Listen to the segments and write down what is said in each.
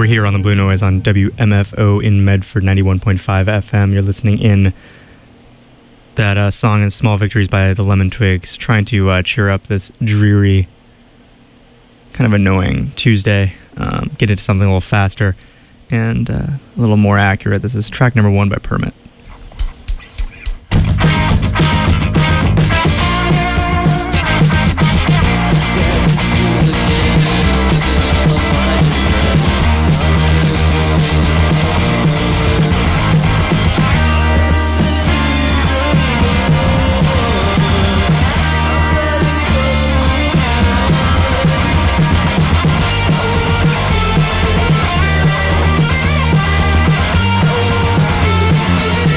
here on the Blue Noise on WMFO in Medford 91.5 FM. You're listening in. That song is Small Victories by the Lemon Twigs, trying to cheer up this dreary, kind of annoying Tuesday. Get into something a little faster and a little more accurate. This is track number 1 by Permit. Yeah.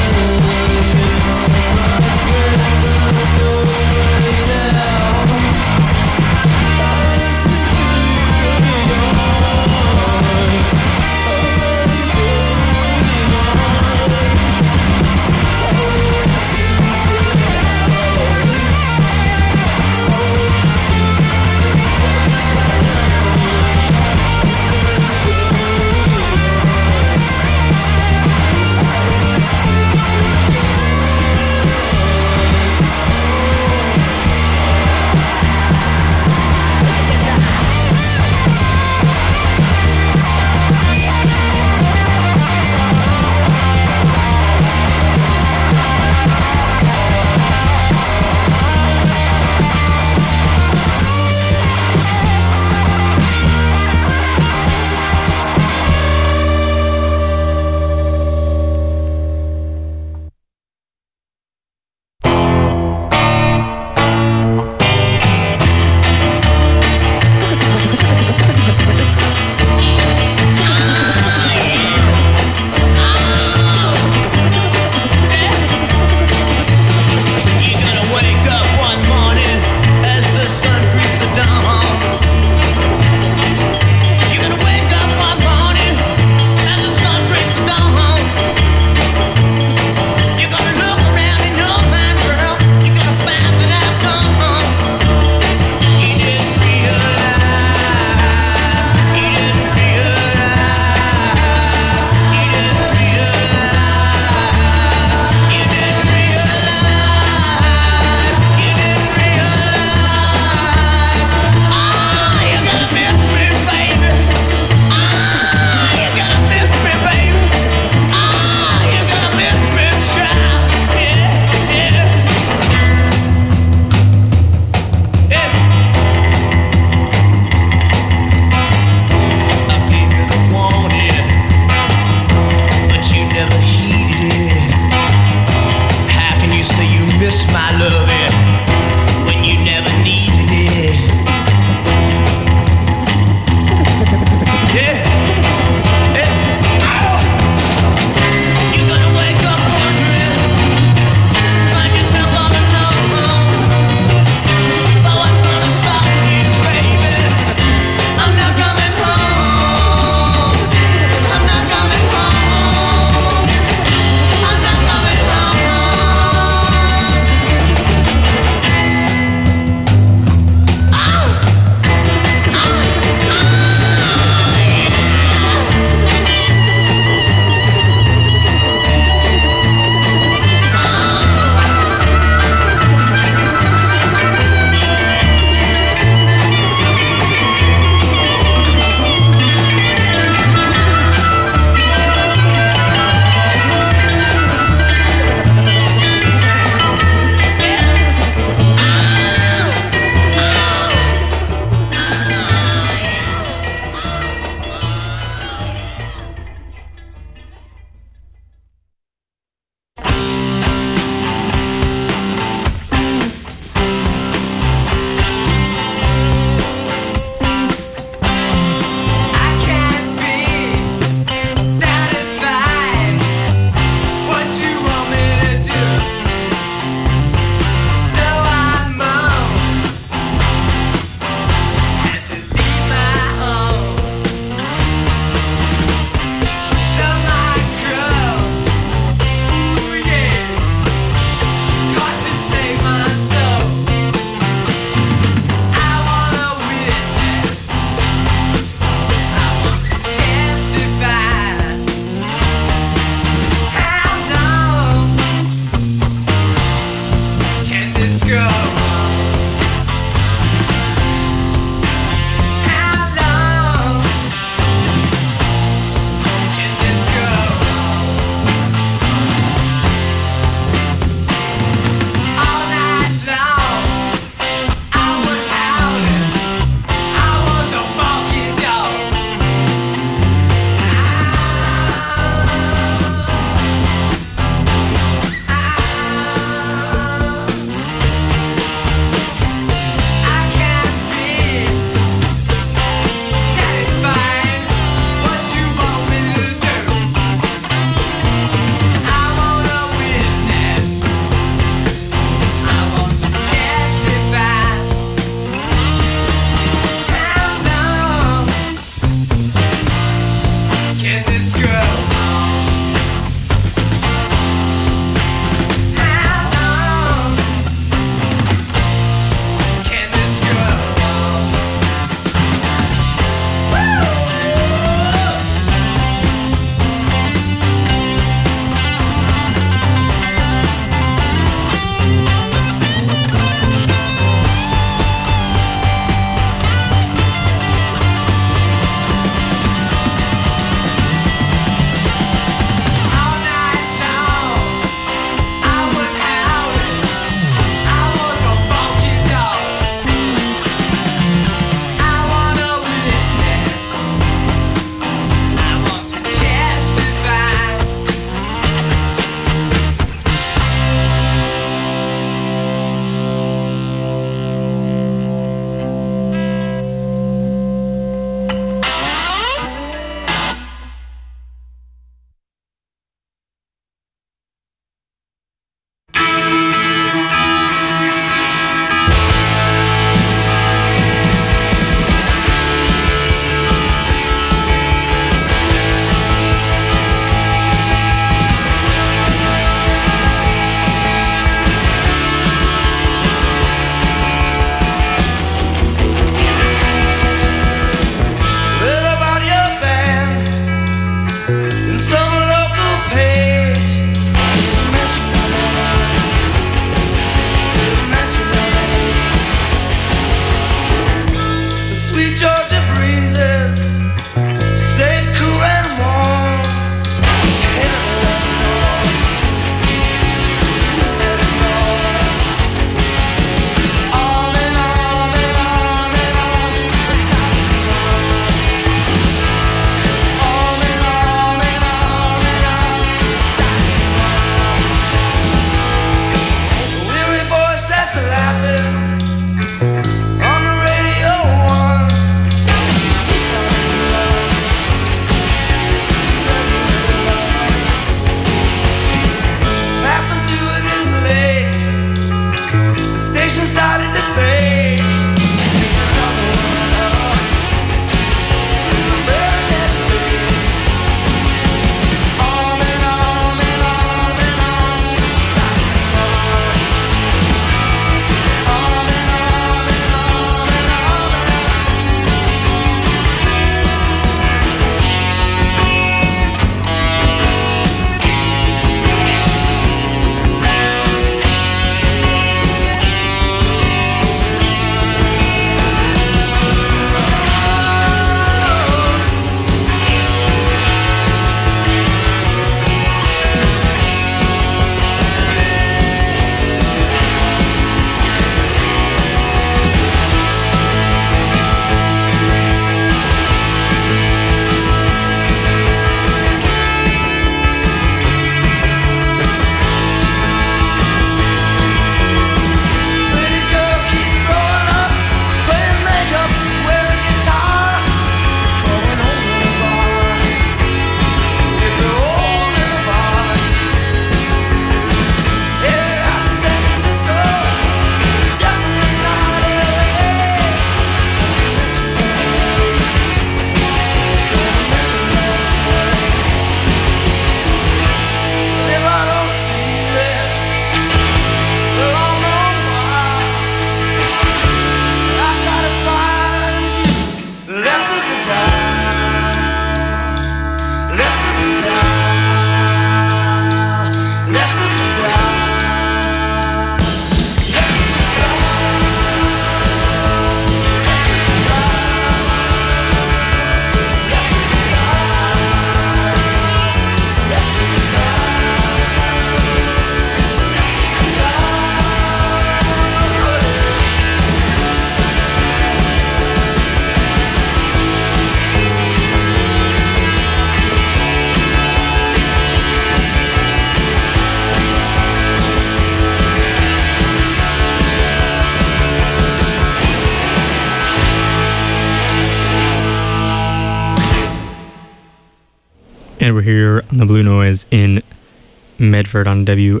And we're here on the Blue Noise in Medford on WMFO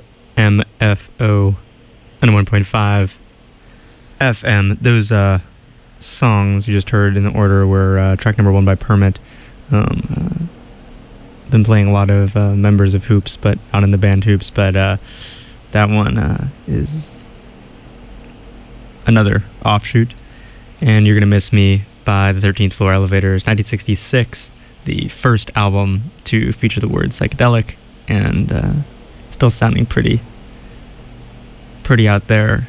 91.5 FM. Those songs you just heard in the order were track number 1 by Permit. Been playing a lot of members of Hoops, but not in the band Hoops, but that one is another offshoot. And You're Gonna Miss Me by the 13th Floor Elevators, 1966, the first album to feature the word psychedelic, and still sounding pretty out there.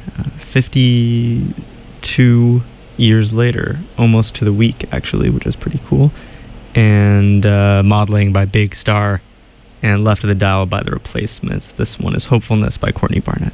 52 years later, almost to the week actually, which is pretty cool. And Modeling by Big Star, and Left of the Dial by The Replacements. This one is Hopefulness by Courtney Barnett.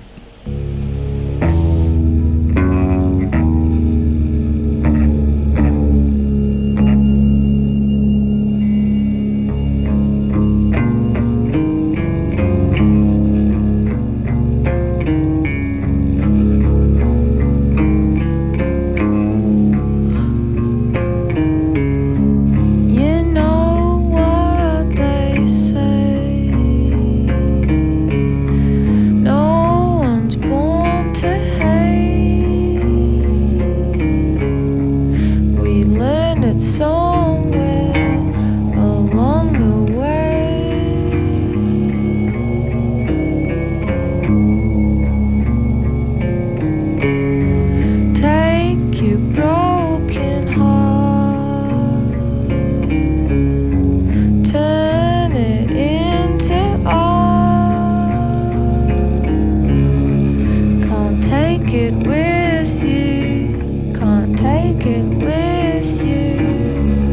Can't take it with you.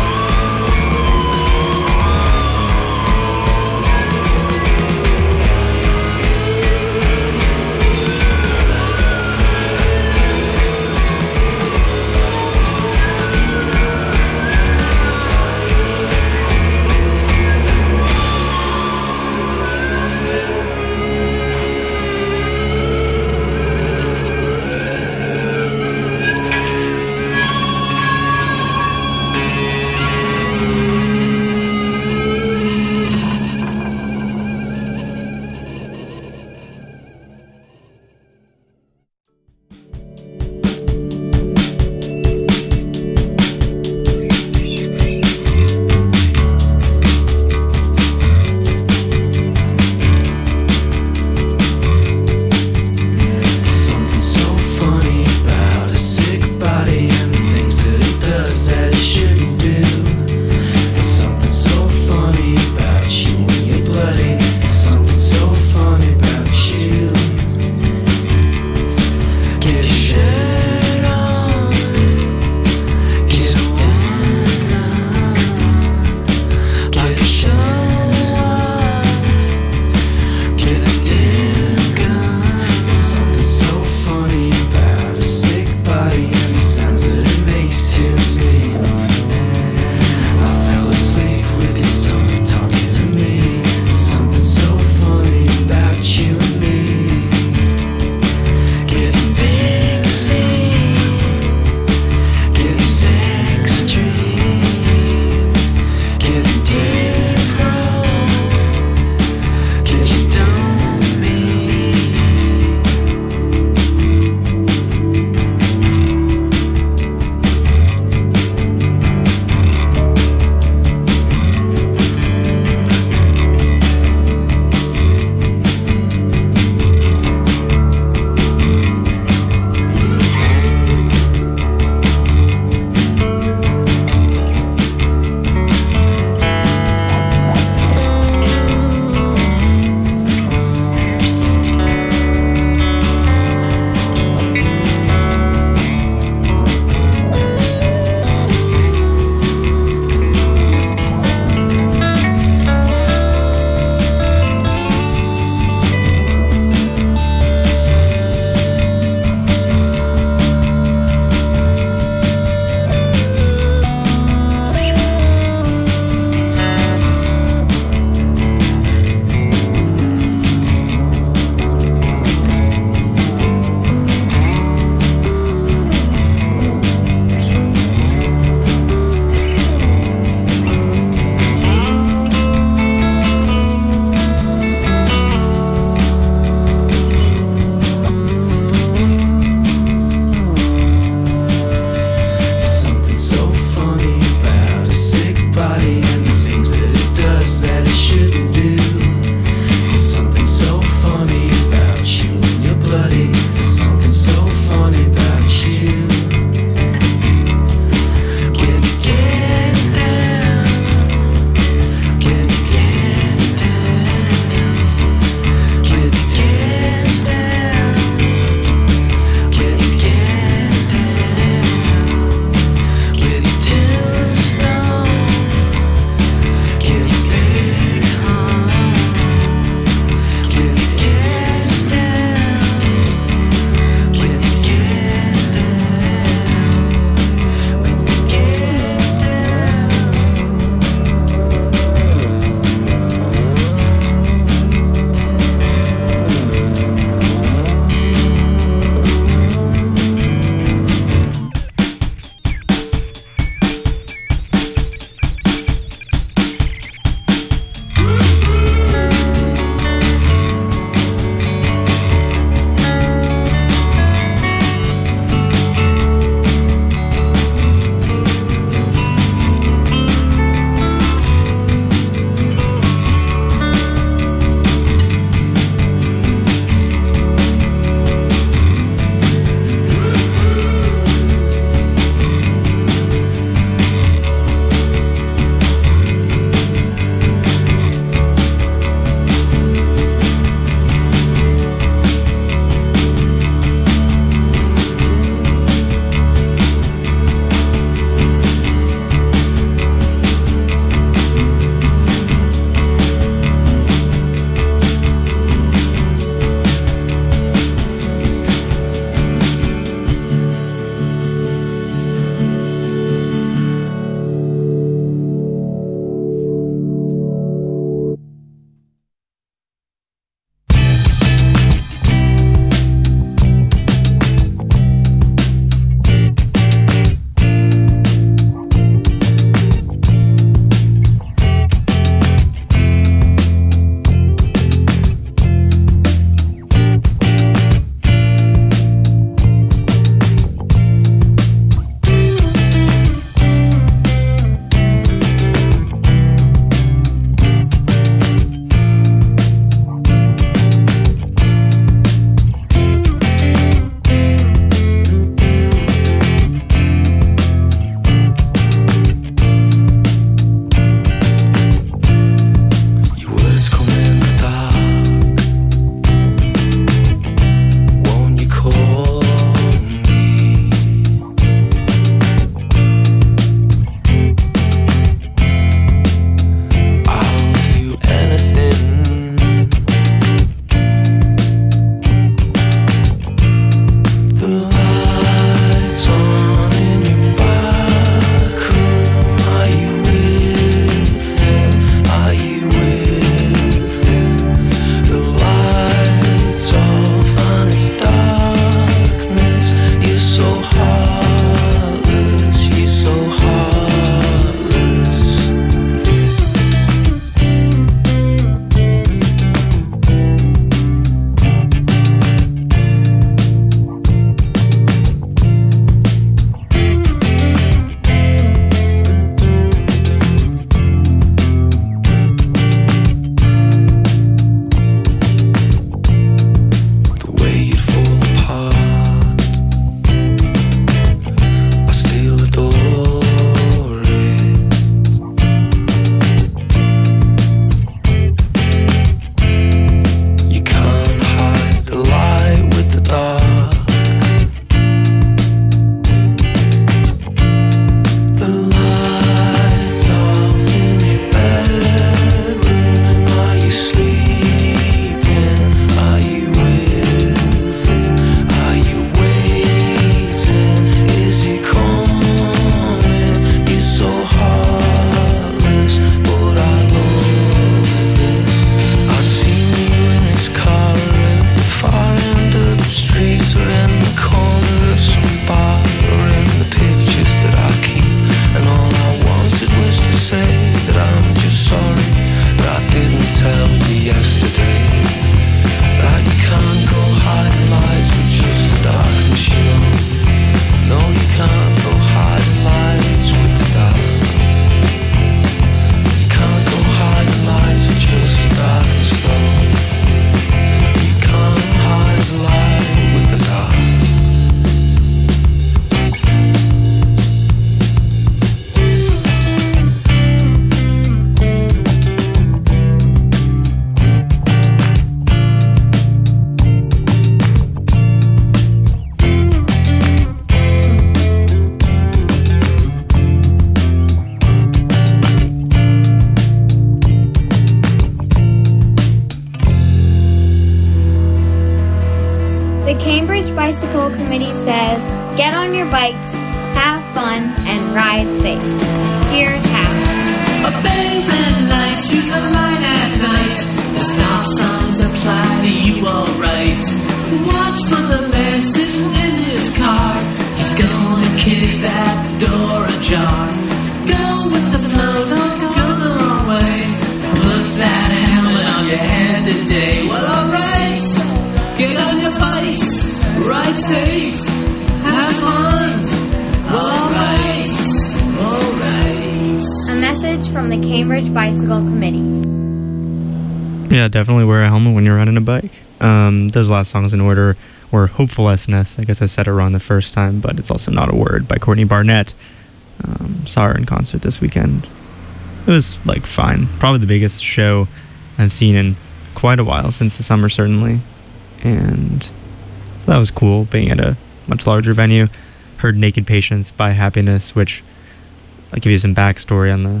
Cambridge Bicycle Committee says, get on your bikes, have fun, and ride safe. Here's how. Obey red lights, use a light at night. The stop signs apply to you alright. Watch for the man sitting in his car. He's gonna kick that door ajar. Go with the flow, don't go the wrong way. Put that helmet on your head today. Well, alright, get on your bikes, ride safe, have fun. Alright, alright. A message from the Cambridge Bicycle Committee. Yeah, definitely wear a helmet when you're riding a bike. Those last songs in order were Hopefulness. I guess I said it wrong the first time, but it's also not a word, by Courtney Barnett. Saw her in concert this weekend. It was, like, fine. Probably the biggest show I've seen in quite a while, since the summer, certainly. And so that was cool, being at a much larger venue. Heard Naked Patience by Happiness, which I'll give you some backstory on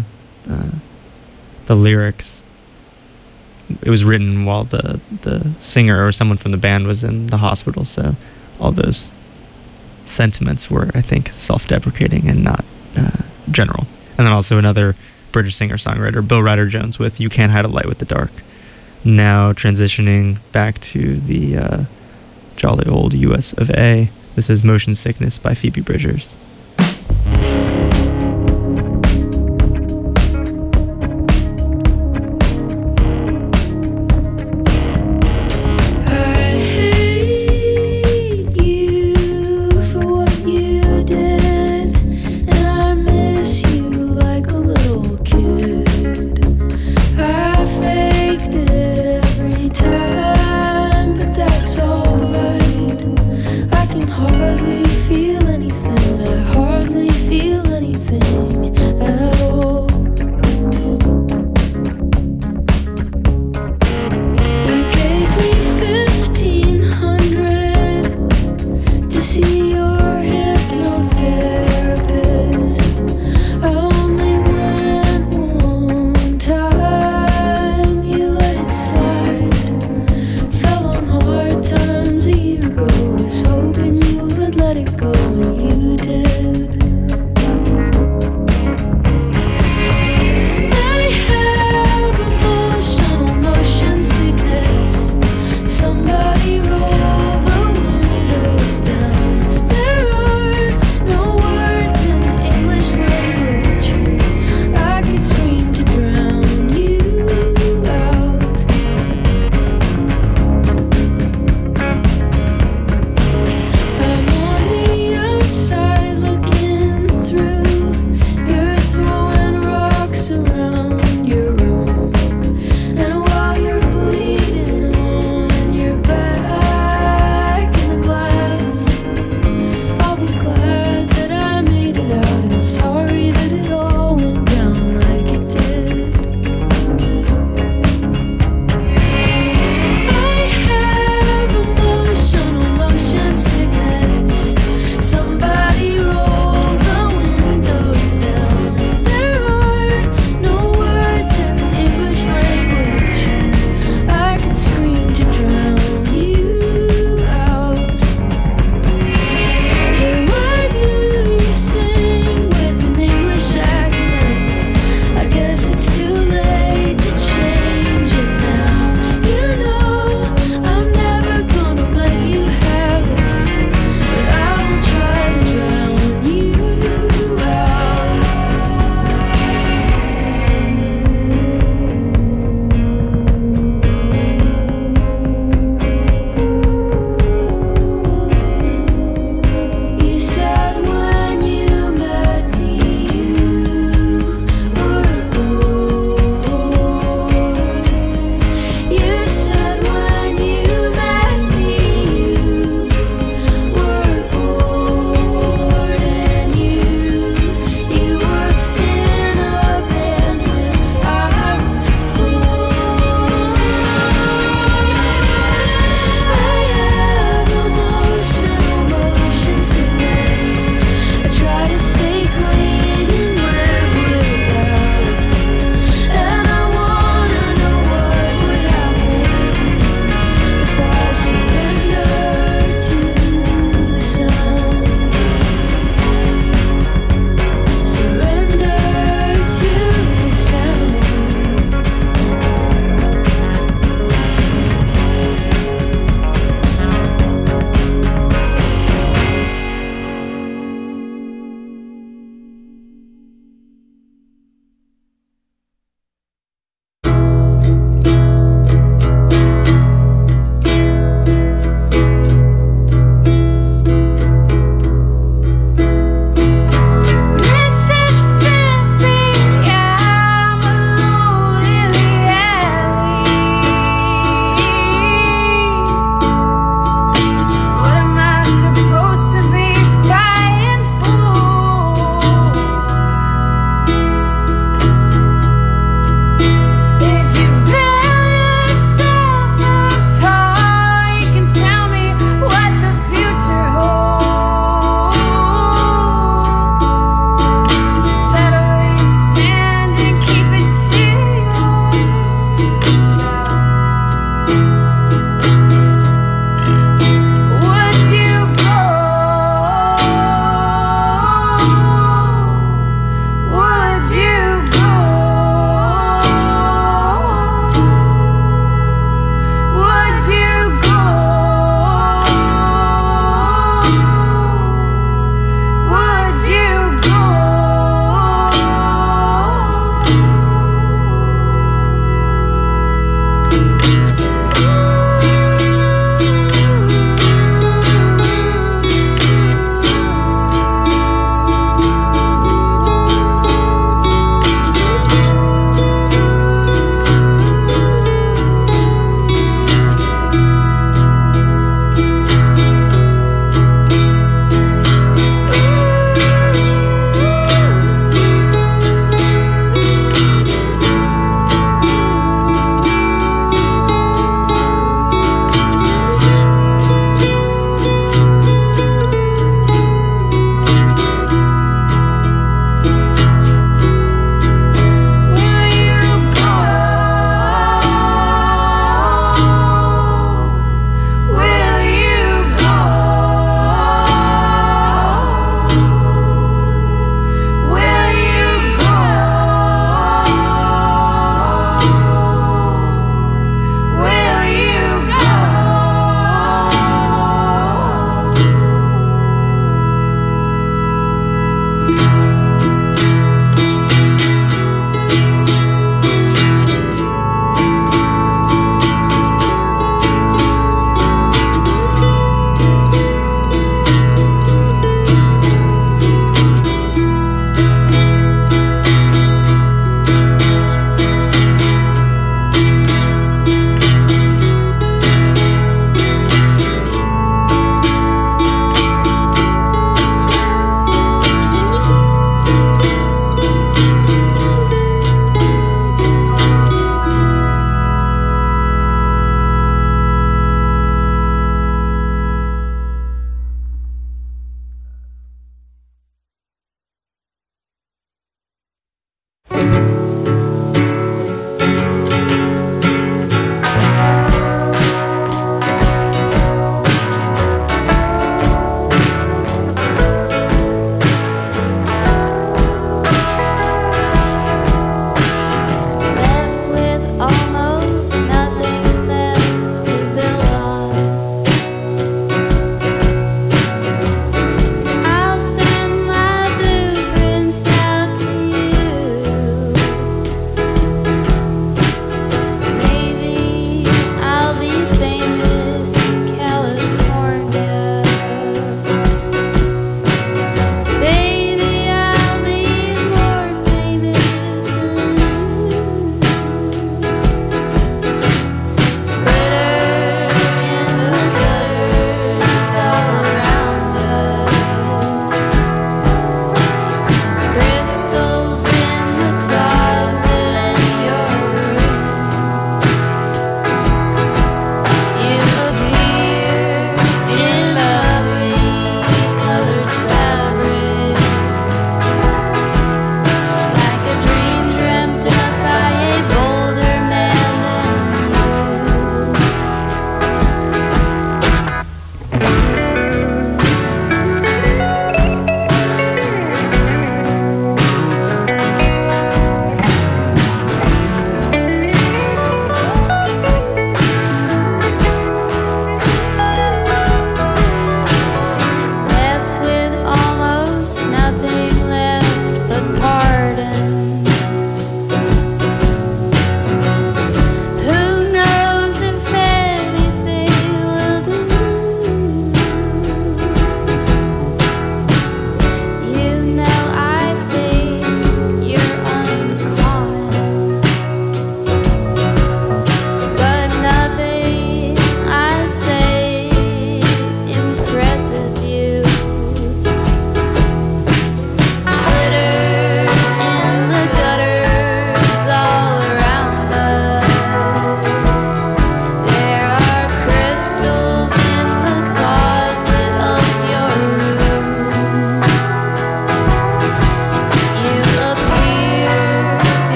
the lyrics. It was written while the singer or someone from the band was in the hospital, so all those sentiments were, I think, self-deprecating and not general. And then also another British singer-songwriter, Bill Ryder Jones, with You Can't Hide a Light with the Dark. Now transitioning back to the jolly old US of A. This is Motion Sickness by Phoebe Bridgers. Hardly feel anything. I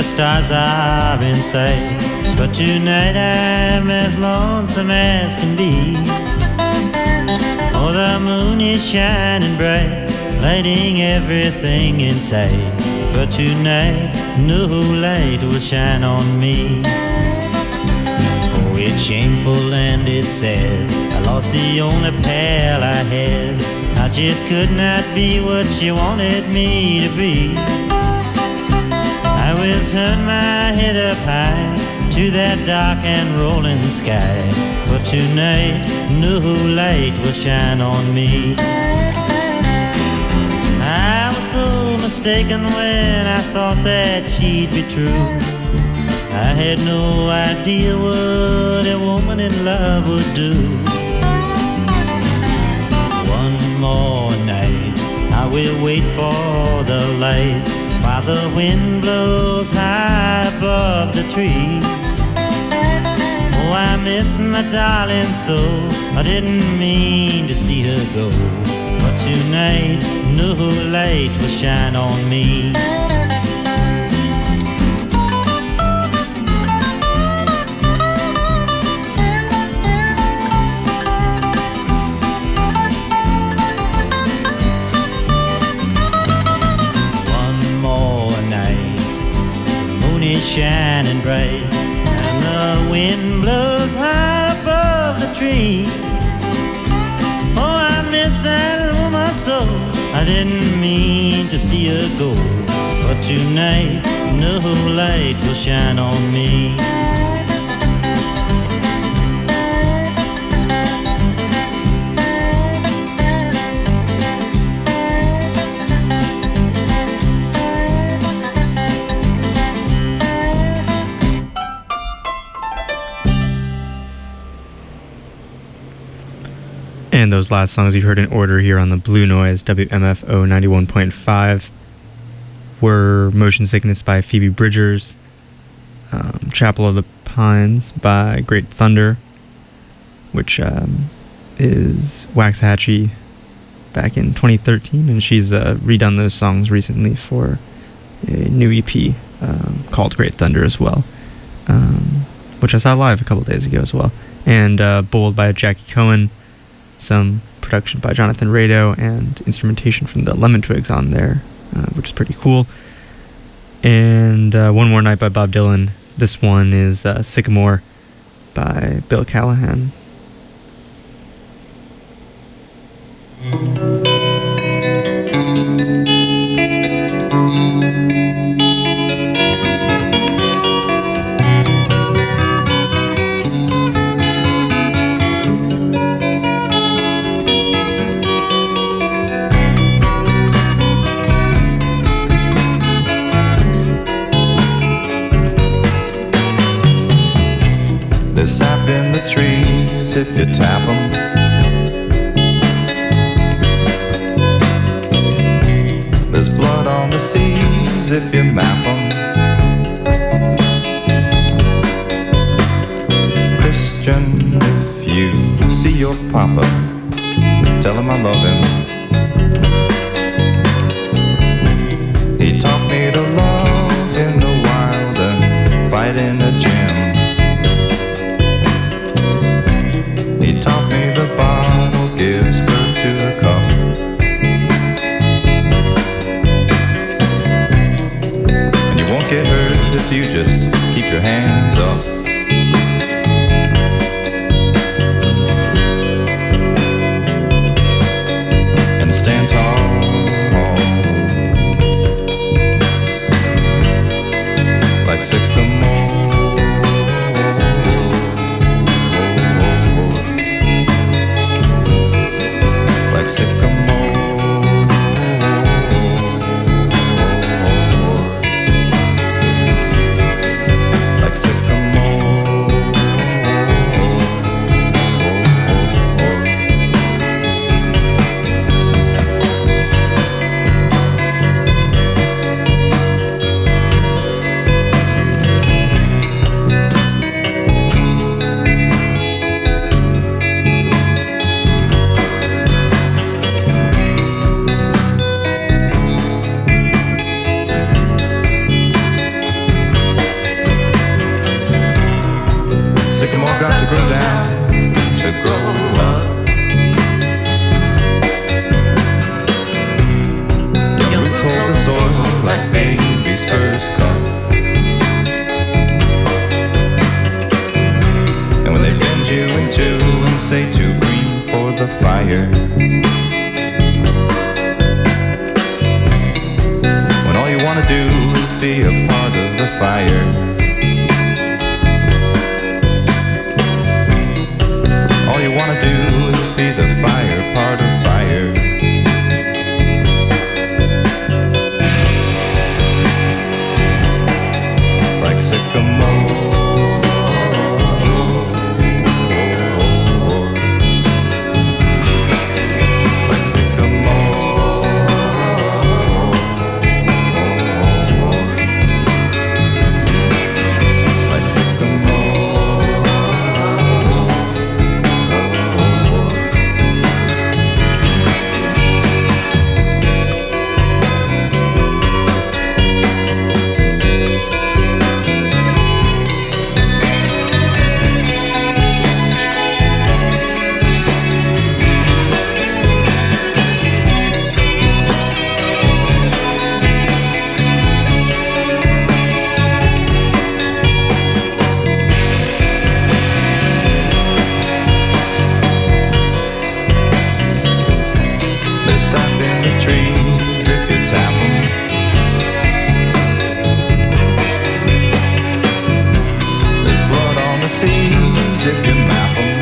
the stars are in sight. But tonight I'm as lonesome as can be. Oh, the moon is shining bright, lighting everything in sight. But tonight no light will shine on me. Oh, it's shameful and it's sad, I lost the only pal I had. I just could not be what she wanted me to be. I will turn my head up high to that dark and rolling sky. But tonight no light will shine on me. I was so mistaken when I thought that she'd be true. I had no idea what a woman in love would do. One more night I will wait for the light, while the wind blows high above the tree. Oh, I miss my darling so, I didn't mean to see her go. But tonight no light will shine on me. Shining bright, and the wind blows high above the tree. Oh, I miss that woman so, I didn't mean to see her go. But tonight no light will shine on me. And those last songs you heard in order here on the Blue Noise, WMFO 91.5, were Motion Sickness by Phoebe Bridgers, Chapel of the Pines by Great Thunder, which is Waxahachie back in 2013, and she's redone those songs recently for a new EP called Great Thunder as well, which I saw live a couple days ago as well. And Bold by Jackie Cohen, some production by Jonathan Rado, and instrumentation from the Lemon Twigs on there, which is pretty cool. And One More Night by Bob Dylan. This one is Sycamore by Bill Callahan. There's sap in the trees if you tap 'em. There's blood on the seas if you map 'em. Christian, if you see your papa, tell him I love him. He taught me to love in the wild and fight in a gym. He taught me the bottle gives birth to the cup. And you won't get hurt if you just keep your hands up. And stand tall, like sycamore. Like sycamore. part of the fire. All you wanna do is be the fire part of fire. Like sycamore, like sycamore, like sycamore. There's sap in the trees if you tap 'em. There's blood on the seas if you map 'em.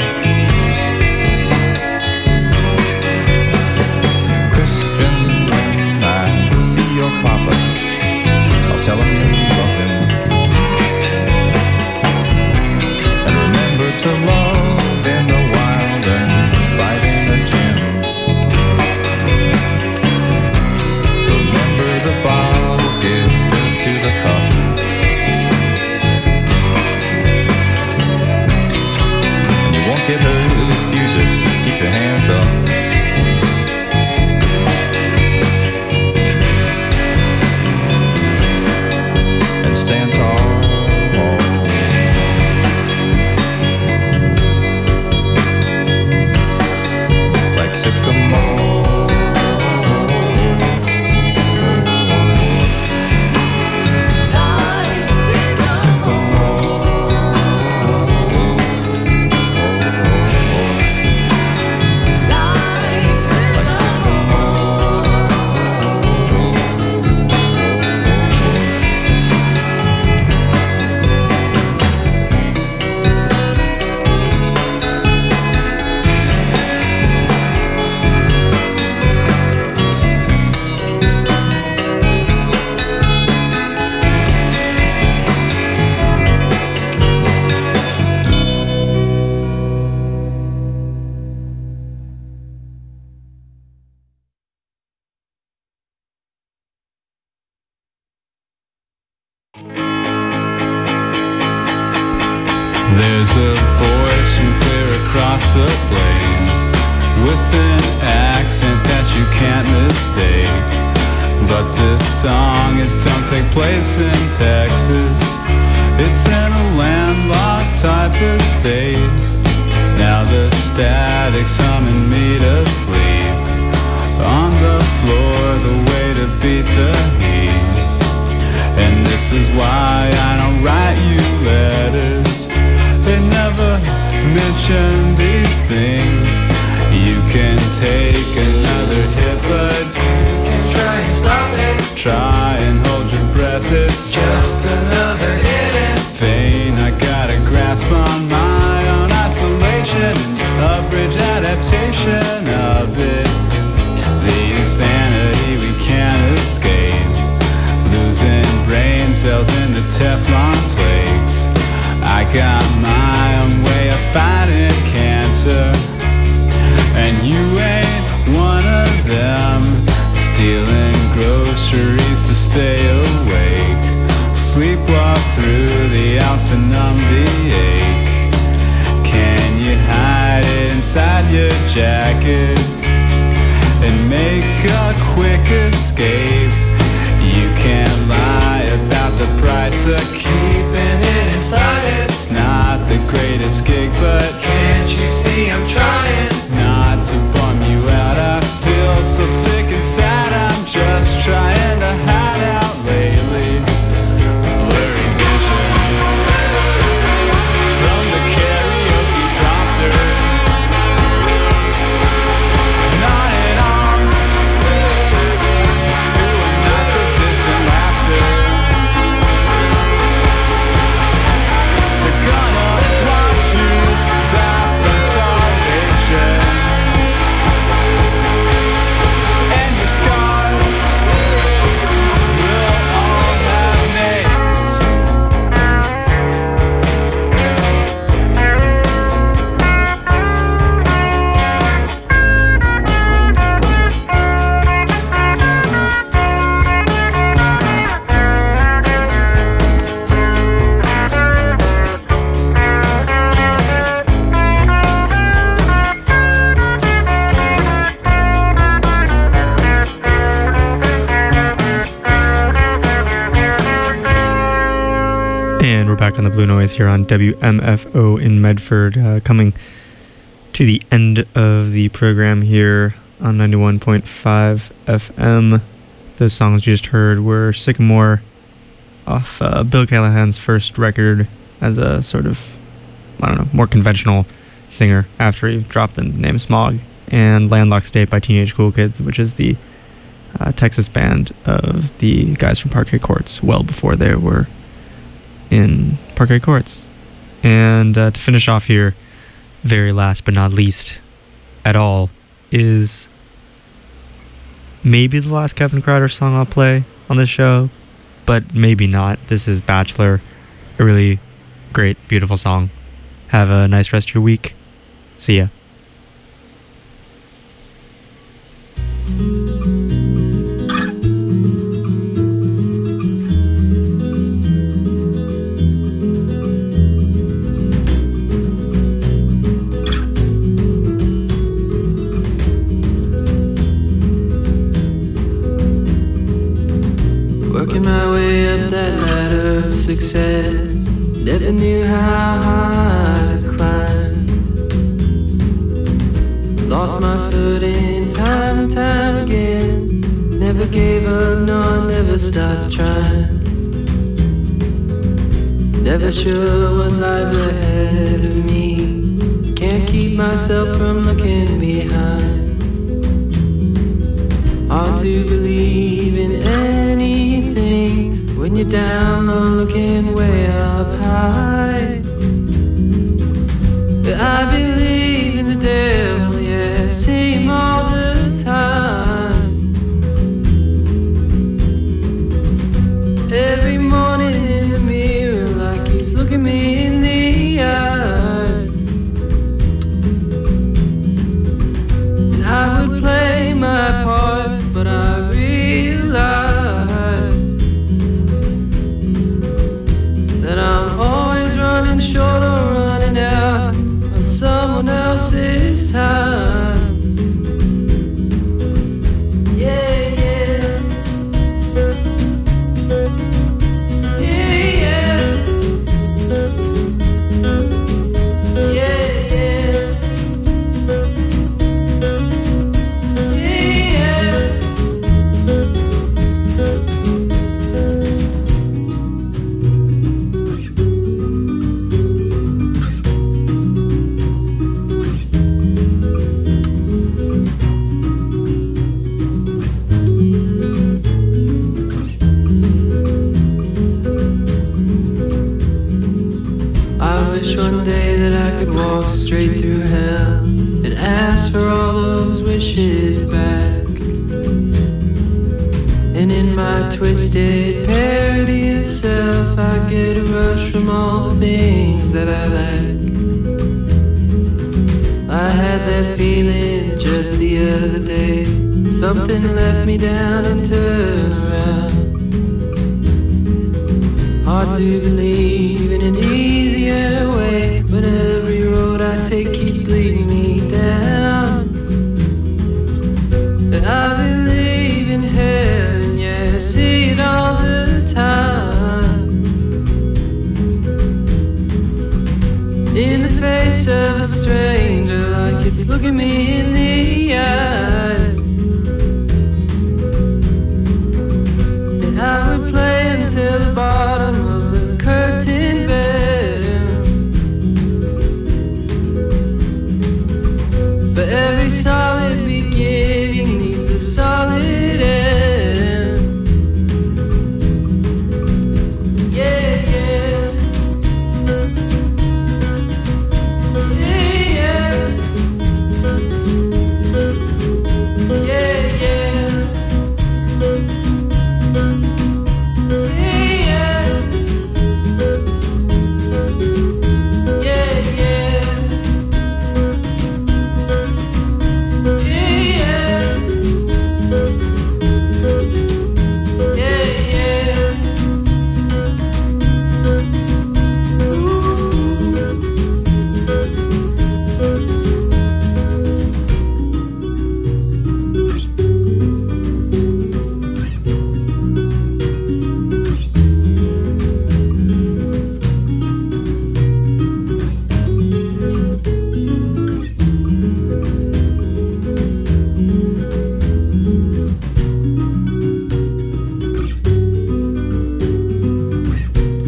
Christian, when I see your papa, I'll tell him you love him. And remember to love in the wild and fight in the gym. Remember the bottle gives birth to the cup. And you won't get hurt if you just keep your hands up. And stand tall. Like sycamore. There's a voice from clear across the plains with an accent that you can't mistake. But this song, it don't take place in Texas. It's in a landlocked type of state. Now the static's humming me to sleep. On the floor, the way to beat the heat. And this is why I don't write you letters. They never mention these things. You can take another hit, but you can try and stop it. Try and hold your breath, it's just another hit and vain. I got a grasp on my own isolation and a bridge adaptation of it. The insanity we can't escape. Losing brain cells into Teflon flakes. I got my own way of fighting cancer, and you ain't one of them. Stealing groceries to stay awake. Sleepwalk through the house to numb the ache. Can you hide it inside your jacket and make a quick escape? You can't lie about the price of keeping it inside. It's not the greatest gig, but can't you see I'm trying not to bum you out? I feel so sick and sad, I'm just trying to hide out lately. Blurry vision from the karaoke prompter. Nodding off to a not so distant laughter. And we're back on the Blue Noise here on WMFO in Medford, coming to the end of the program here on 91.5 FM. Those songs you just heard were Sycamore off Bill Callahan's first record as a sort of, I don't know, more conventional singer after he dropped the name Smog, and Landlocked State by Teenage Cool Kids, which is the Texas band of the guys from Parquet Courts, well before they were in Parquet Courts. And to finish off here, very last but not least at all, is maybe the last Kevin Crowder song I'll play on this show, but maybe not. This is Bachelor, a really great, beautiful song. Have a nice rest of your week. See ya. Working my way up that ladder of success, never knew how high to climb. Lost my footing time and time again, never gave up, no, I never stopped trying. Never sure what lies ahead of me, can't keep myself from looking behind. Hard to believe in anything when you're down low looking way up high. But I believe in the devil, yeah, see him all the time. Every morning in the mirror, like he's looking me in the eyes. And I would play my part, but I realized that I'm always running short or running out of someone else's time. Yeah, yeah. Yeah, yeah. Yeah, yeah. Yeah, yeah. I wish one day that I could walk straight through hell and ask for all those wishes back. And in my twisted parody of self, I get a rush from all the things that I lack. I had that feeling just the other day, something left me down and turned around. Hard to believe in an